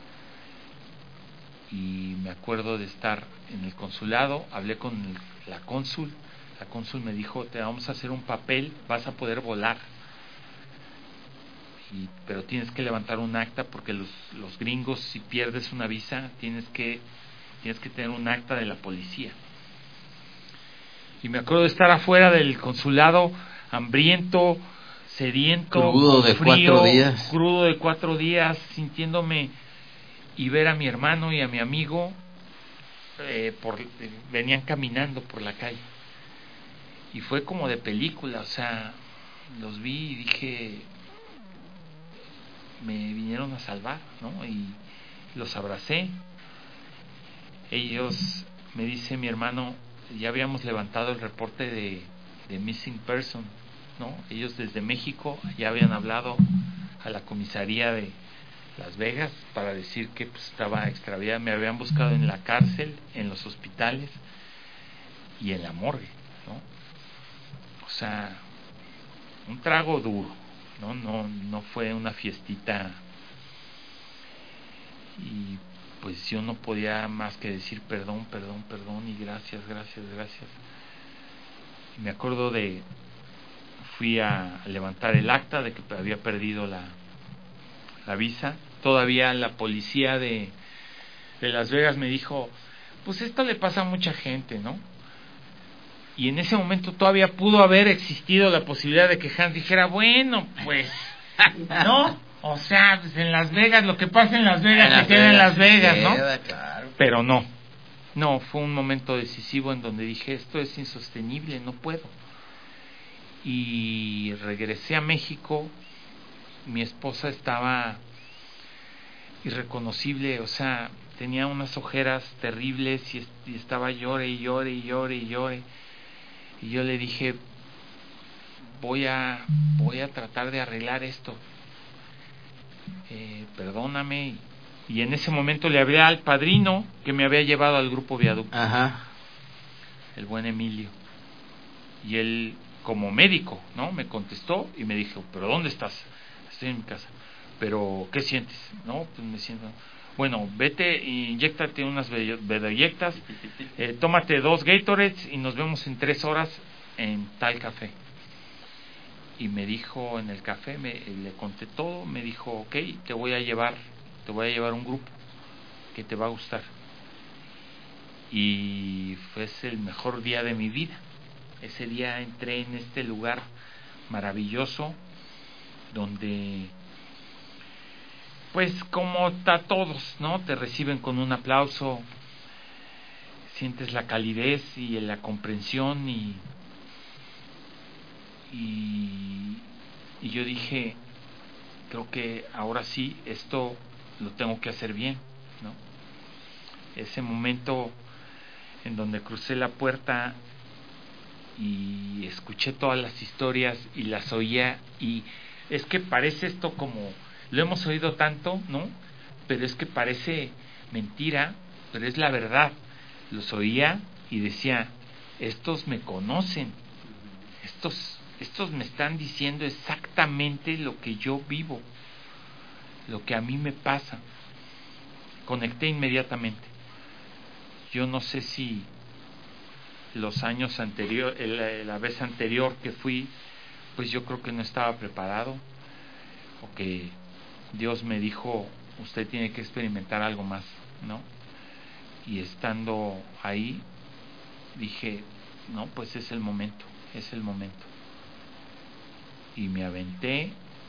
Speaker 2: Y me acuerdo de estar en el consulado, hablé con el, la cónsul, la cónsul me dijo, te vamos a hacer un papel, vas a poder volar, y, pero tienes que levantar un acta porque los, los gringos, si pierdes una visa, tienes que, tienes que tener un acta de la policía. Y me acuerdo de estar afuera del consulado, hambriento, sediento,
Speaker 1: crudo de
Speaker 2: frío,
Speaker 1: cuatro días,
Speaker 2: crudo de cuatro días, sintiéndome, y ver a mi hermano y a mi amigo eh, por, eh, venían caminando por la calle, y fue como de película, o sea, los vi y dije, me vinieron a salvar, ¿no? Y los abracé. Ellos, me dice mi hermano, ya habíamos levantado el reporte de, de missing person, ¿no? Ellos desde México ya habían hablado a la comisaría de Las Vegas para decir que pues, estaba extraviada. Me habían buscado en la cárcel, en los hospitales y en la morgue, ¿no? O sea, un trago duro, no no no fue una fiestita. Y pues yo no podía más que decir perdón, perdón, perdón y gracias, gracias, gracias. Y me acuerdo de, fui a levantar el acta de que había perdido la la visa. Todavía la policía de de Las Vegas me dijo, pues esto le pasa a mucha gente, ¿no? Y en ese momento todavía pudo haber existido la posibilidad de que Hans dijera, bueno, pues, ¿no? O sea, pues en Las Vegas, lo que pasa en Las Vegas en se queda en Las Vegas, ¿no? Queda, claro. Pero no, no, fue un momento decisivo en donde dije, esto es insostenible, no puedo. Y regresé a México, mi esposa estaba irreconocible, o sea, tenía unas ojeras terribles y, y estaba llore y llore y llore y llore. Y yo le dije, voy a voy a tratar de arreglar esto, eh, perdóname. Y en ese momento le hablé al padrino que me había llevado al grupo Viaducto.
Speaker 1: Ajá.
Speaker 2: El buen Emilio. Y él, como médico, ¿no? Me contestó y me dijo, ¿pero dónde estás? Estoy en mi casa. ¿Pero qué sientes? No, pues me siento... Bueno, vete e inyéctate unas bedoyectas, eh, tómate dos Gatorades y nos vemos en tres horas en tal café. Y me dijo en el café, me, le conté todo, me dijo, ok, te voy a llevar, te voy a llevar un grupo que te va a gustar. Y fue el mejor día de mi vida. Ese día entré en este lugar maravilloso donde, pues como a todos, ¿no? Te reciben con un aplauso, sientes la calidez y la comprensión y y, y yo dije, creo que ahora sí esto lo tengo que hacer bien, ¿no? Ese momento en donde crucé la puerta y escuché todas las historias y las oía, y es que parece esto como lo hemos oído tanto, ¿no? Pero es que parece mentira, pero es la verdad. Los oía y decía, estos me conocen, estos estos me están diciendo exactamente lo que yo vivo, lo que a mí me pasa. Conecté inmediatamente. Yo no sé si los años anteriores, la vez anterior que fui, pues yo creo que no estaba preparado, o que Dios me dijo, usted tiene que experimentar algo más, ¿no? Y estando ahí, dije, no, pues es el momento, es el momento. Y me aventé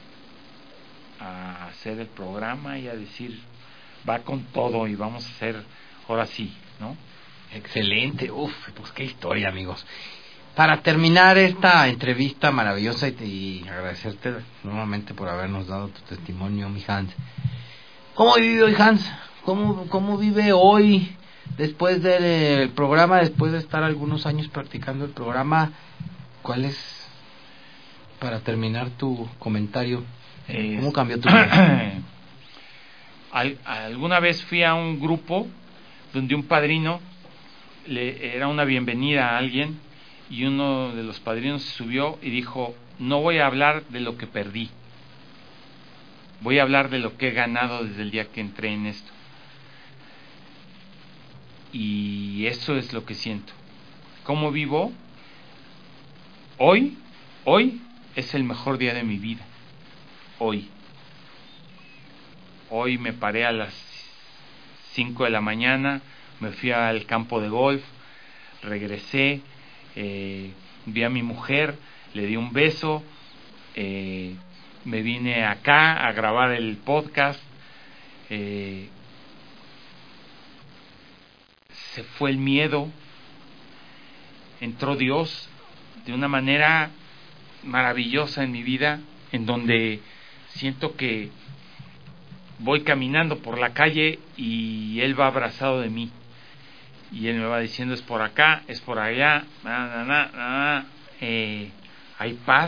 Speaker 2: a hacer el programa y a decir, va con todo y vamos a hacer, ahora sí, ¿no?
Speaker 1: Excelente, uf, pues qué historia, amigos. Para terminar esta entrevista maravillosa y, y agradecerte nuevamente por habernos dado tu testimonio, mi Hans. ¿Cómo vive hoy Hans? ¿Cómo, cómo vive hoy después del programa, después de estar algunos años practicando el programa? ¿Cuál es, para terminar tu comentario, cómo cambió tu vida?
Speaker 2: Al, alguna vez fui a un grupo donde un padrino le, era una bienvenida a alguien, y uno de los padrinos se subió y dijo, no voy a hablar de lo que perdí, voy a hablar de lo que he ganado desde el día que entré en esto. Y eso es lo que siento. ¿Cómo vivo? Hoy, hoy es el mejor día de mi vida. Hoy. Hoy me paré a las cinco de la mañana, me fui al campo de golf, regresé, eh, vi a mi mujer, le di un beso, eh, me vine acá a grabar el podcast, eh, se fue el miedo, entró Dios de una manera maravillosa en mi vida, en donde siento que voy caminando por la calle y Él va abrazado de mí, y Él me va diciendo, es por acá, es por allá, na, na, na, na. Eh, hay paz,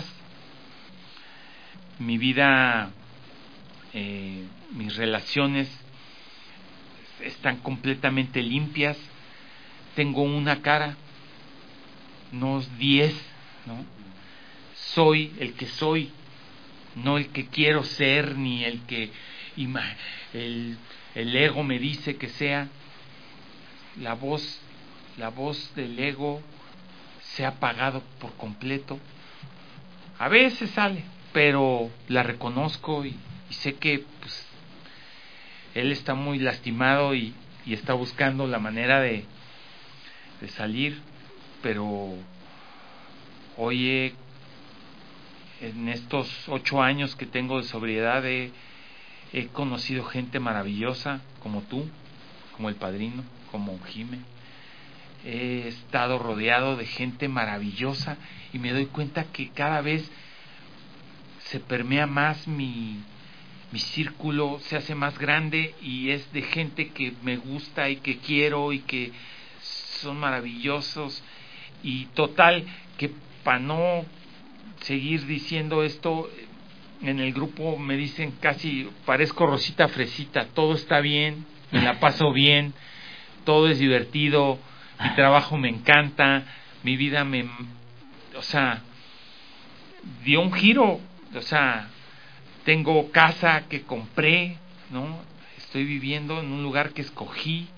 Speaker 2: mi vida, eh, mis relaciones están completamente limpias, tengo una cara, no diez, ¿no? Soy el que soy, no el que quiero ser, ni el que el, el ego me dice que sea. La voz, la voz del ego se ha apagado por completo. A veces sale, pero la reconozco y, y sé que pues, él está muy lastimado y, y está buscando la manera de, de salir, pero oye, en estos ocho años que tengo de sobriedad he, he conocido gente maravillosa como tú, como el padrino, como Jime. He estado rodeado de gente maravillosa y me doy cuenta que cada vez se permea más mi, mi círculo, se hace más grande y es de gente que me gusta y que quiero y que son maravillosos. Y total, que para no seguir diciendo esto, en el grupo me dicen casi, parezco Rosita Fresita, todo está bien, me la paso bien, todo es divertido, mi trabajo me encanta, mi vida me, o sea, dio un giro, o sea, tengo casa que compré, ¿no? Estoy viviendo en un lugar que escogí,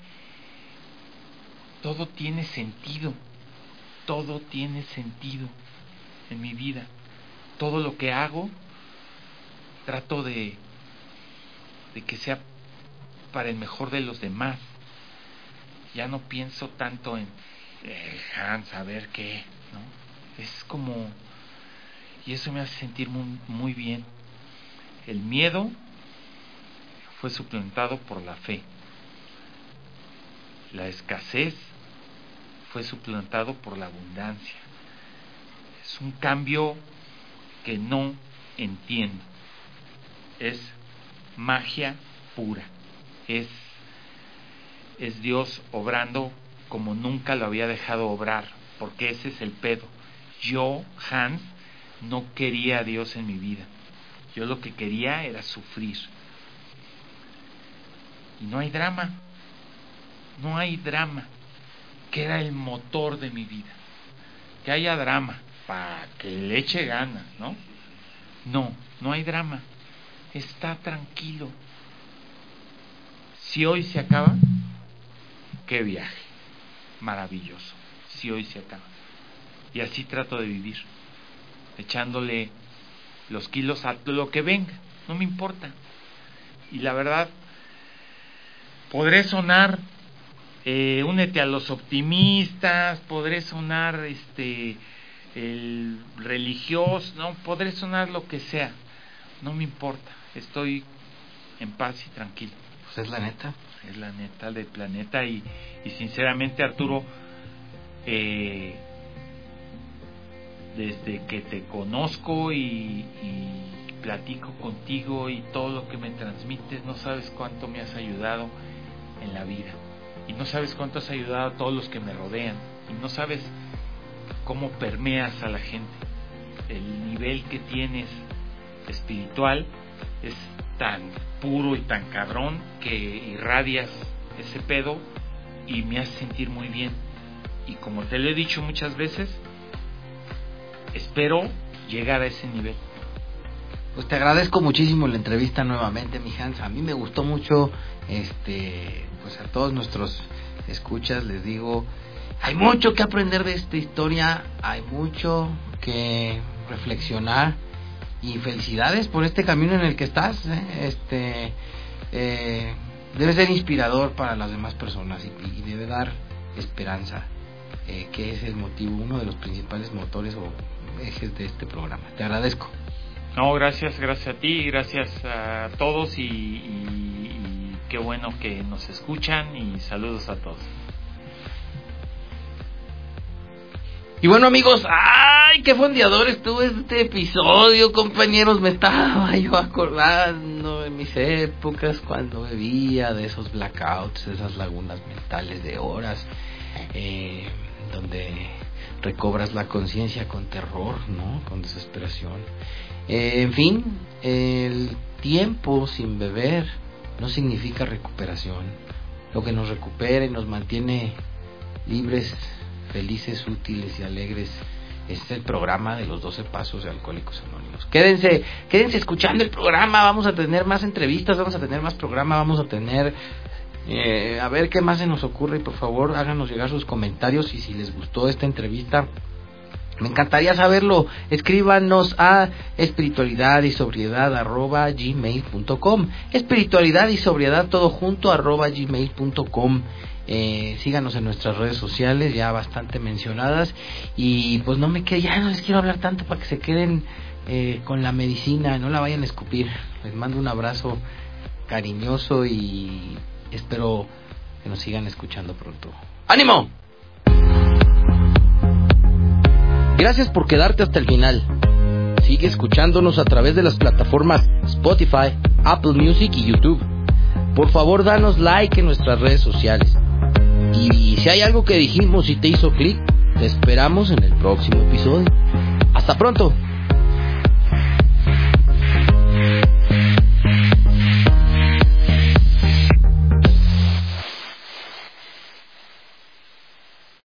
Speaker 2: todo tiene sentido, todo tiene sentido en mi vida, todo lo que hago, trato de, de que sea para el mejor de los demás. Ya no pienso tanto en eh, Hans, a ver qué, ¿no? Es como, y eso me hace sentir muy, muy bien. El miedo fue suplantado por la fe. La escasez fue suplantado por la abundancia. Es un cambio que no entiendo. Es magia pura. Es es Dios obrando como nunca lo había dejado obrar, porque ese es el pedo. Yo, Hans, no quería a Dios en mi vida. Yo lo que quería era sufrir. Y no hay drama. No hay drama. Que era el motor de mi vida. Que haya drama. para que le eche ganas, ¿no? No, no hay drama. Está tranquilo. Si hoy se acaba, qué viaje. Maravilloso. Si hoy se acaba. Y así trato de vivir. Echándole los kilos a lo que venga. No me importa. Y la verdad, podré sonar eh, únete a los optimistas, podré sonar este el religioso, no, podré sonar lo que sea, no me importa, estoy en paz y tranquilo.
Speaker 1: Pues es la neta.
Speaker 2: Es la neta del planeta y, y sinceramente, Arturo, eh, desde que te conozco y, y platico contigo y todo lo que me transmites, no sabes cuánto me has ayudado en la vida y no sabes cuánto has ayudado a todos los que me rodean y no sabes cómo permeas a la gente. El nivel que tienes espiritual es tan puro y tan cabrón que irradias ese pedo y me hace sentir muy bien. Y como te lo he dicho muchas veces, espero llegar a ese nivel.
Speaker 1: Pues te agradezco muchísimo la entrevista nuevamente, mi Hans. A mí me gustó mucho, este, pues a todos nuestros escuchas les digo, hay mucho que aprender de esta historia, hay mucho que reflexionar y felicidades por este camino en el que estás, ¿eh? Este, eh, debe ser inspirador para las demás personas y, y debe dar esperanza, eh, que es el motivo, uno de los principales motores o ejes de este programa. Te agradezco.
Speaker 2: No, gracias, gracias a ti, gracias a todos y, y, y qué bueno que nos escuchan y saludos a todos.
Speaker 1: Y bueno, amigos, ¡ay, qué fondeador estuvo este episodio, compañeros! Me estaba yo acordando de mis épocas cuando bebía, de esos blackouts, de esas lagunas mentales de horas, eh, donde recobras la conciencia con terror, ¿no? Con desesperación. Eh, en fin, el tiempo sin beber no significa recuperación. Lo que nos recupera y nos mantiene libres, felices, útiles y alegres es el programa de los doce pasos de Alcohólicos Anónimos. Quédense, quédense escuchando el programa, vamos a tener más entrevistas, vamos a tener más programa, vamos a tener eh, a ver qué más se nos ocurre y por favor háganos llegar sus comentarios y si les gustó esta entrevista, me encantaría saberlo. Escríbanos a espiritualidad y sobriedad arroba gmail punto com, espiritualidad y sobriedad todo junto arroba gmail punto com. Eh, síganos en nuestras redes sociales ya bastante mencionadas y pues no me quede, ya no les quiero hablar tanto para que se queden eh, con la medicina, no la vayan a escupir. Les mando un abrazo cariñoso y espero que nos sigan escuchando pronto. ¡Ánimo! Gracias por quedarte hasta el final. Sigue escuchándonos a través de las plataformas Spotify, Apple Music y YouTube. Por favor, danos like en nuestras redes sociales. Y si hay algo que dijimos y te hizo clic, te esperamos en el próximo episodio. ¡Hasta pronto!